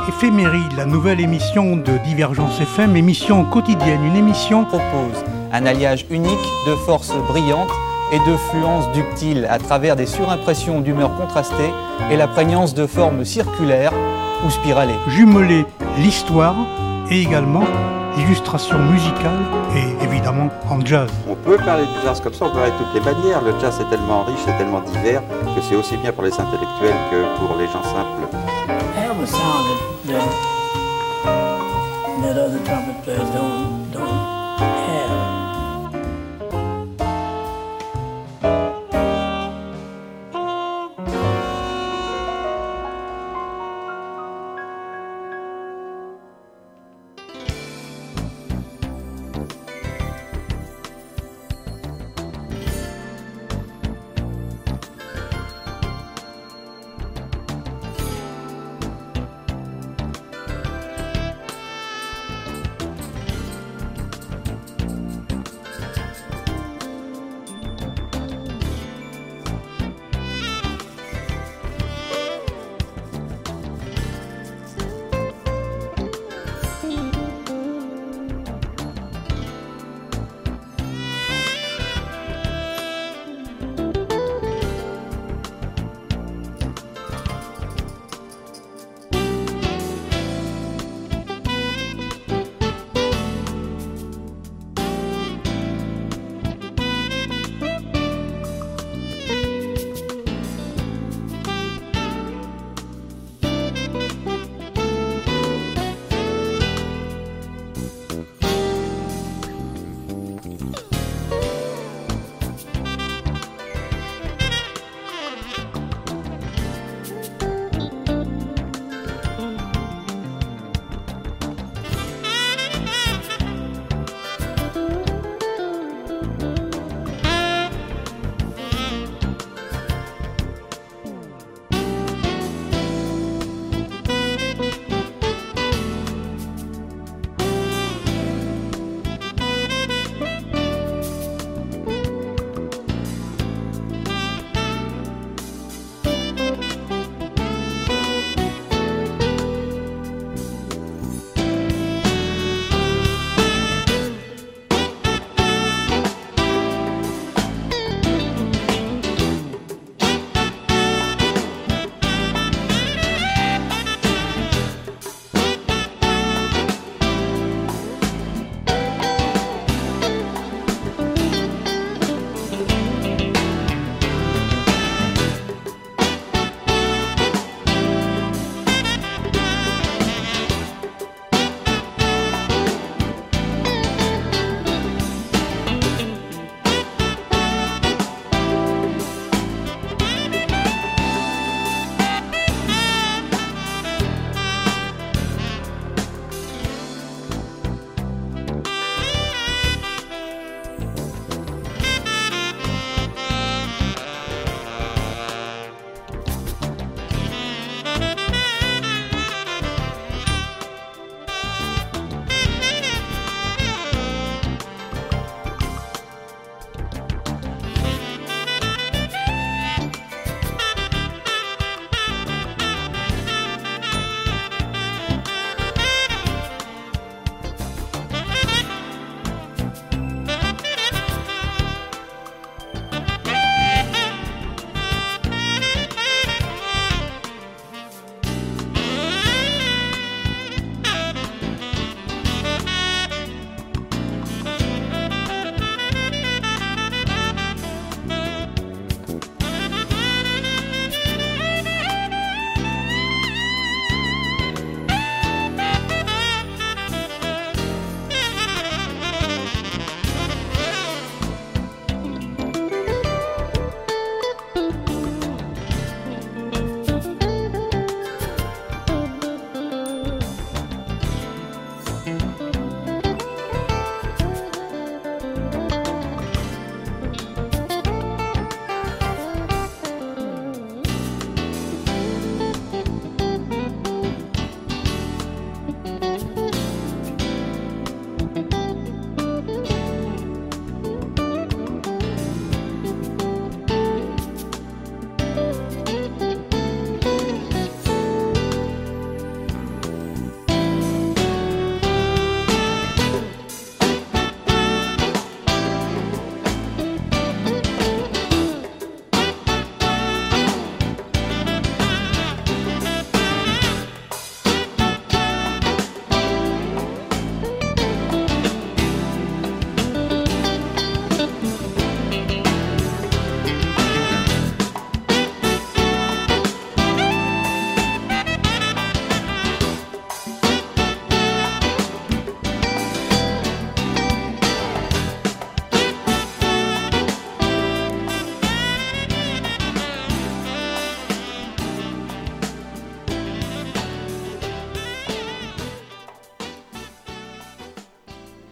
Éphémérie, la nouvelle émission de Divergence FM, émission quotidienne, une émission propose un alliage unique de forces brillantes et de fluences ductiles à travers des surimpressions d'humeurs contrastées et la prégnance de formes circulaires ou spiralées. Jumeler l'histoire et également l'illustration musicale et évidemment en jazz. On peut parler du jazz comme ça, on peut parler de toutes les manières. Le jazz est tellement riche, c'est tellement divers que c'est aussi bien pour les intellectuels que pour les gens simples. I have a sound that other trumpet players don't have.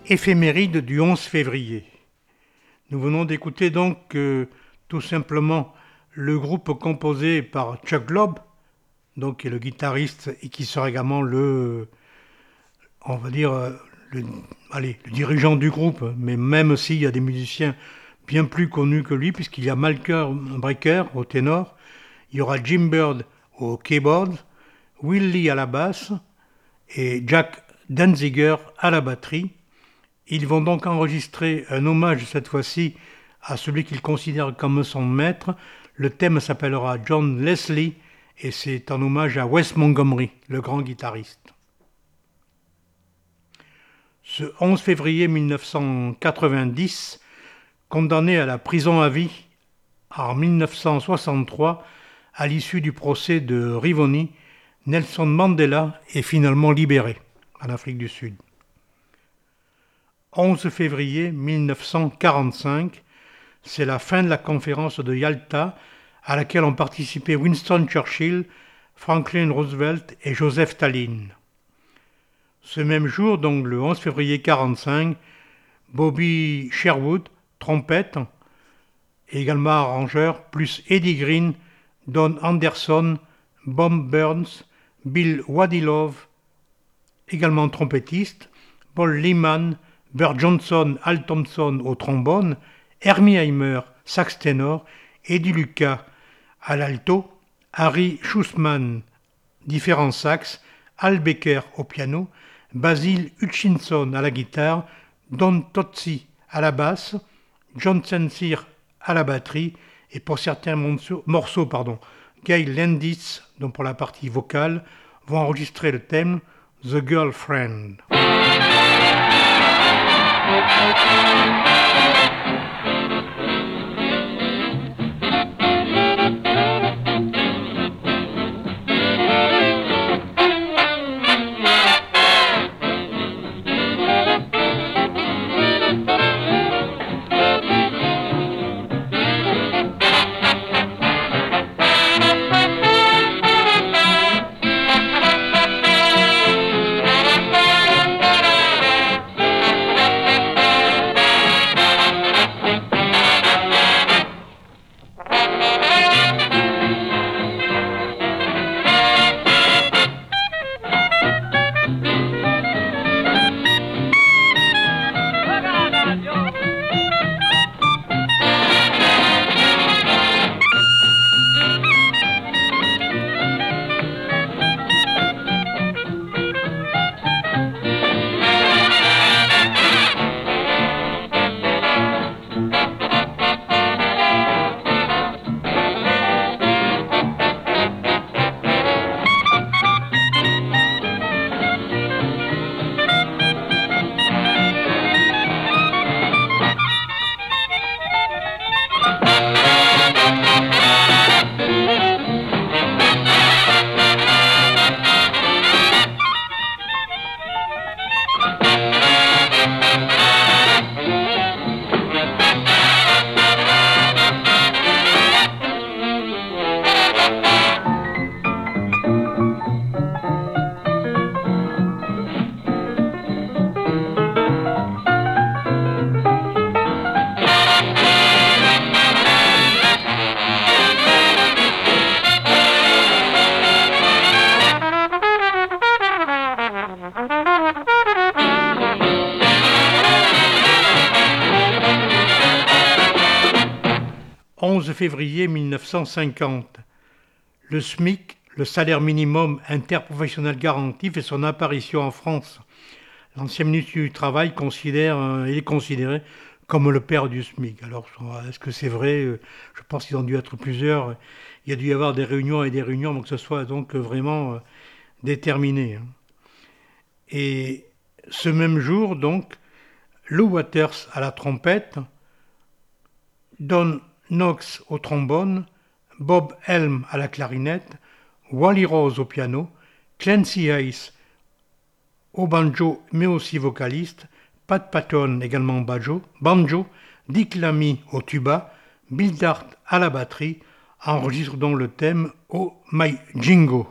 Éphéméride du 11 février. Nous venons d'écouter donc tout simplement le groupe composé par Chuck Globe, donc qui est le guitariste et qui sera également le dirigeant du groupe, mais même s'il y a des musiciens bien plus connus que lui, puisqu'il y a Malcolm Breaker au ténor, il y aura Jim Bird au keyboard, Will Lee à la basse et Jack Danziger à la batterie. Ils vont donc enregistrer un hommage cette fois-ci à celui qu'ils considèrent comme son maître. Le thème s'appellera John Leslie et c'est en hommage à Wes Montgomery, le grand guitariste. Ce 11 février 1990, condamné à la prison à vie en 1963 à l'issue du procès de Rivoni, Nelson Mandela est finalement libéré en Afrique du Sud. 11 février 1945, c'est la fin de la conférence de Yalta à laquelle ont participé Winston Churchill, Franklin Roosevelt et Joseph Staline. Ce même jour, donc le 11 février 1945, Bobby Sherwood, trompette, et également arrangeur, plus Eddie Green, Don Anderson, Bob Burns, Bill Wadilove, également trompettiste, Paul Lehman, Bert Johnson, Al Thompson au trombone, Hermie Heimer, sax ténor, Eddie Lucas à l'alto, Harry Schussmann, différents sax, Al Becker au piano, Basil Hutchinson à la guitare, Don Tozzi à la basse, John Sensir à la batterie et pour certains morceaux, Guy Landis, donc pour la partie vocale, vont enregistrer le thème The Girlfriend. 11 février 1950. Le SMIC, le salaire minimum interprofessionnel garanti, fait son apparition en France. L'ancien ministre du Travail est considéré comme le père du SMIC. Alors, est-ce que c'est vrai? Je pense qu'ils ont dû être plusieurs. Il y a dû y avoir des réunions et des réunions, avant que ce soit donc vraiment déterminé. Et ce même jour, donc, Lou Waters à la trompette, Don Knox au trombone, Bob Helm à la clarinette, Wally Rose au piano, Clancy Hayes au banjo mais aussi vocaliste, Pat Patton également banjo, Dick Lamy au tuba, Bill Dart à la batterie, enregistre donc le thème Oh My Jingo.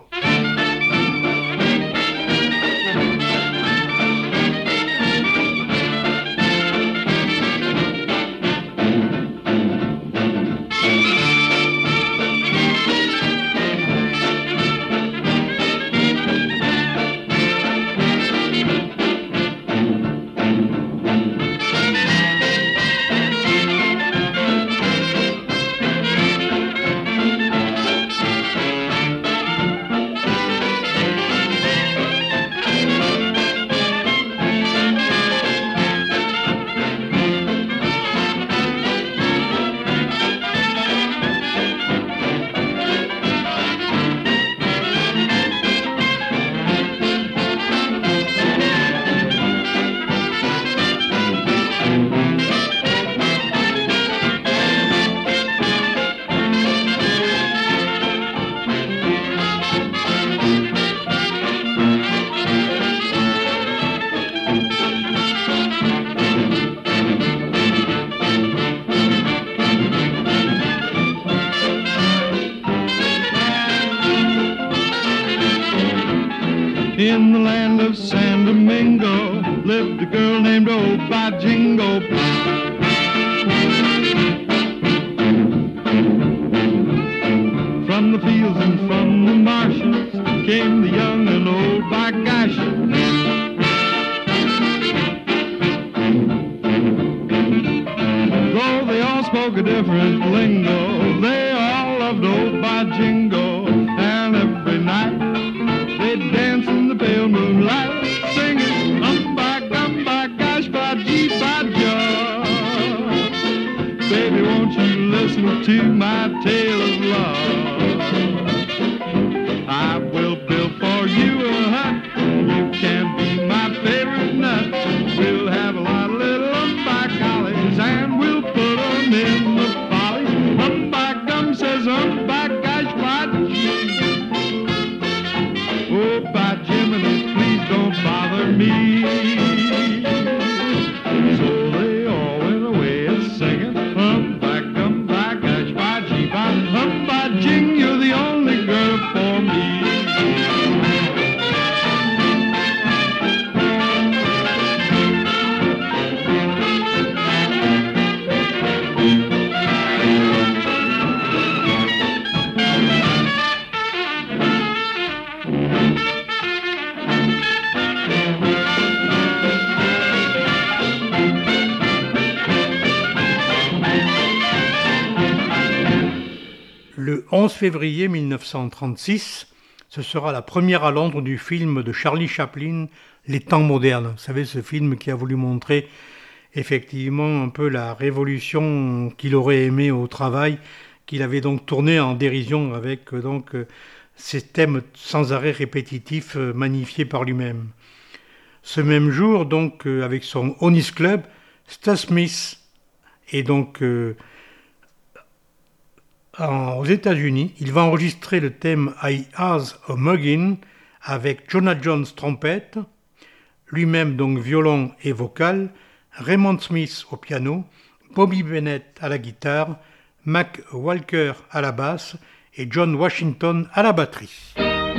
In the land of San Domingo lived a girl named Old Bajingo. From the fields and from the marshes came the young and old Bagash. Though they all spoke a different lingo, they all loved Old Bajingo. And every night they'd dance in the pale moonlight, singing gumba gosh baji baja. Baby, won't you listen to my tale of love? I will build for you a hut. You can be my favorite nut. We'll have a lot of little collies and we'll put them in the folly. Gum says gosh baji. Oh, by Jiminy, please don't bother me. So they all went away singing, gum by gosh by G by Jing, you're the only girl for me. Le 11 février 1936, ce sera la première à Londres du film de Charlie Chaplin, Les temps modernes. Vous savez, ce film qui a voulu montrer effectivement un peu la révolution qu'il aurait aimé au travail, qu'il avait donc tourné en dérision avec ces thèmes sans arrêt répétitifs magnifiés par lui-même. Ce même jour, donc, avec son Honey's Club, Stan Smith est donc aux États-Unis. Il va enregistrer le thème I Has a Muggin avec Jonah Jones trompette, lui-même donc violon et vocal, Raymond Smith au piano, Bobby Bennett à la guitare, Mac Walker à la basse et John Washington à la batterie.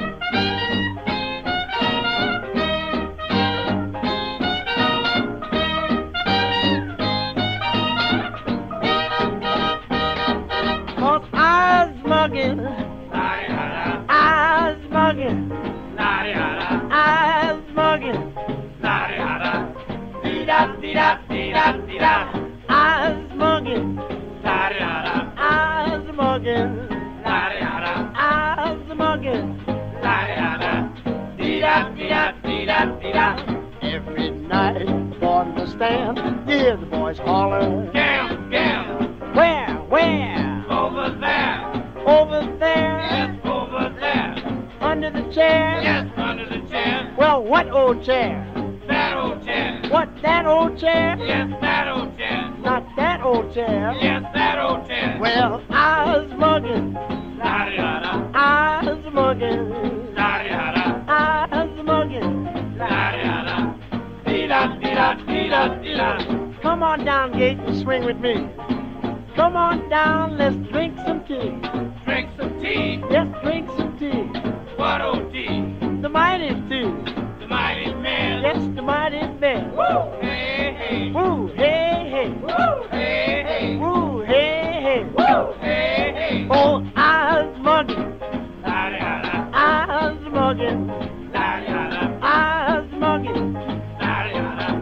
Every night on the stand, hear the boys holler, Gam, gam, where? over there, Over there, yes, over there, under the chair. yes, under the chair, Well, what old chair? that old chair, What, that old chair? yes, that old chair, Not that old chair. yes, that old chair, Well, I was mugging, la-di-da-da, I was mugging, la-di-da-da, I was mugging. la-di-da-da, dee-da-dee-da-dee-da-dee-da. Come on down, Gate, and swing with me. Come on down, let's drink some tea. Drink some tea, Yes, drink some tea. what old tea, The mighty tea. the mighty man, Yes, the mighty man. woo, hey, hey, Woo, hey, hey. woo, hey, hey, Woo, hey, hey. woo, hey, hey, Oh, I was mugging, la-di-da-da, I was mugging, la-di-da-da, I was mugging. la-di-da-da,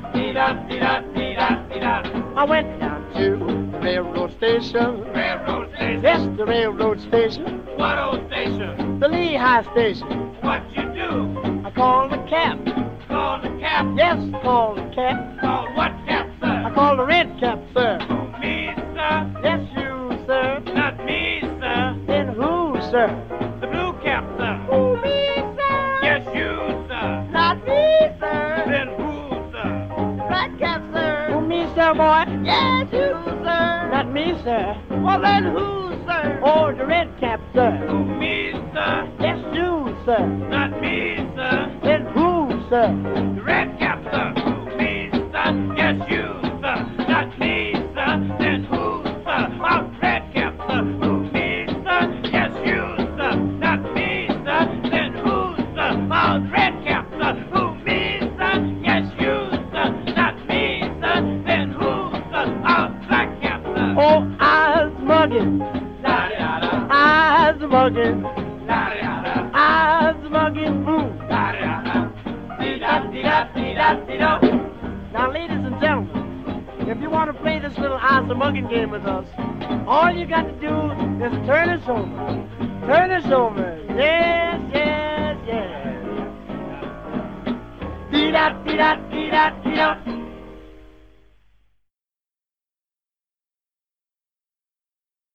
dee-da-dee-da-dee-da-dee-da. I went down to the railroad station. Railroad station, Yes, the railroad station. what old station, The Lehigh station. what you do, I called the cap. call the cap, Yes, called the cap. call what cap, I sir, called the red cap, sir. me, sir, Yes, you, sir. not me, sir, Then who, sir? the blue cap, sir, Oh, me, sir. yes, you, sir, Not me, sir. then who, sir, Red cap, sir. Oh, me, sir, boy. Yes, you, sir. Not me, sir. Well, then who, sir? Oh, the red cap, sir. me, sir, Yes, you, sir. not me, sir, Then who, sir? the red cap, sir, me, sir, yes, you, sir, not me, sir, then who, sir, oh, red cap, sir, me, sir, yes, you, sir, not me, sir, then who, sir, oh, red mugging. I's mugging. I's mugging. Now, ladies and gentlemen, if you want to play this little I's mugging game with us, all you got to do is turn us over. Turn us over. Yes, yes, yes. Dee-da, dee-da, dee-da, dee-da.